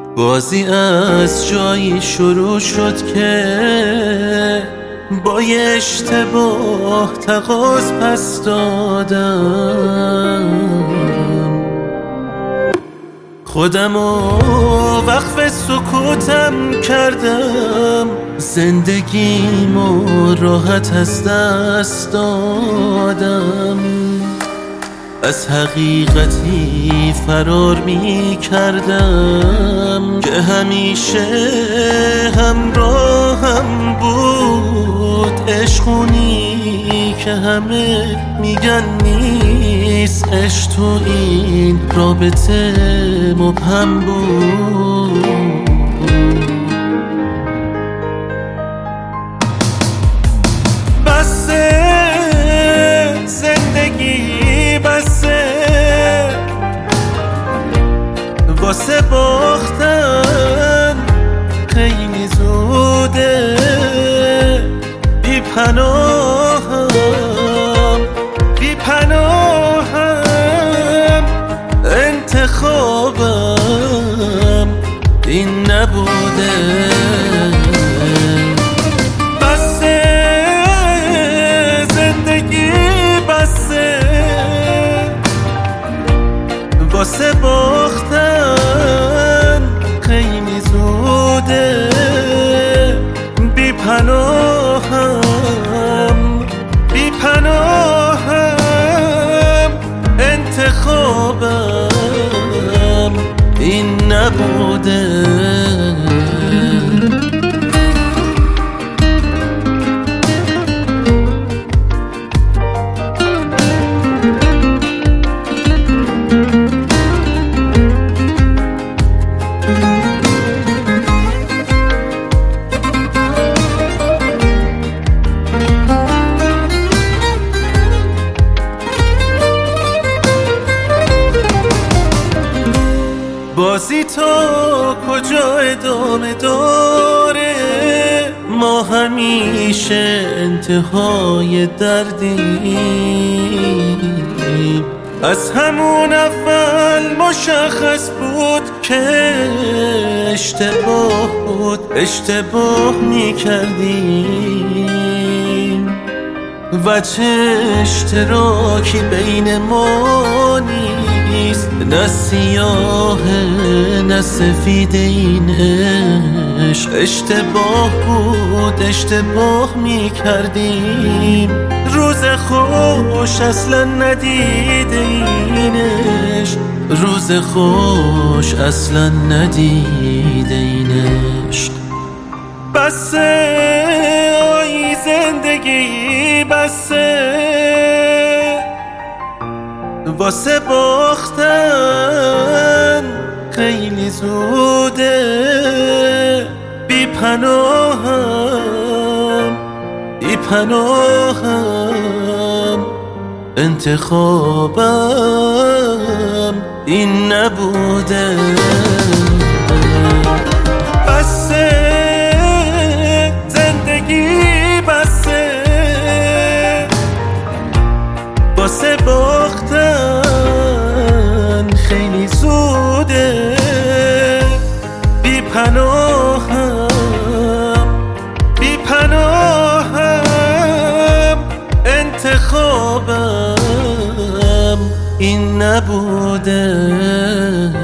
بازی از جایی شروع شد که با یه اشتباه تقاض پس دادم. خودمو وقف سکوتم کردم، زندگیمو راحت از دست دادم. از حقیقتی فرار می کردم که همیشه همراهم بود. عشقونی که همه میگن نیست، عشق تو این رابطه مبهم بود. بسه زندگی، بسه واسه باختن خیلی زوده. بی پناهم، بی پناهم، انتخابم این نبوده. بسه زندگی، بسه واسه باختن خیلی زوده. بی پناهم، بی پناهم، انتخابم این نبوده. بازی تا کجا ادامه داره؟ ما همیشه انتهای دردیم. از همون اول مشخص بود که اشتباه بود، اشتباه میکردیم. وجه اشتراکی بین ما نیست، نه سیاه نه سفید این عشق. اشتباه بود، اشتباه میکردیم. روز خوش اصلا ندیده این عشق، روز خوش اصلا ندیده این عشق. بسه آی زندگی، بسه واسه باختن خیلی زوده. بی پناهم، بی پناهم، انتخابم این نبوده. بسه زندگی، بسه واسه باختن خیلی زوده. بی پناهم، بی پناهم، انتخابم این نبوده.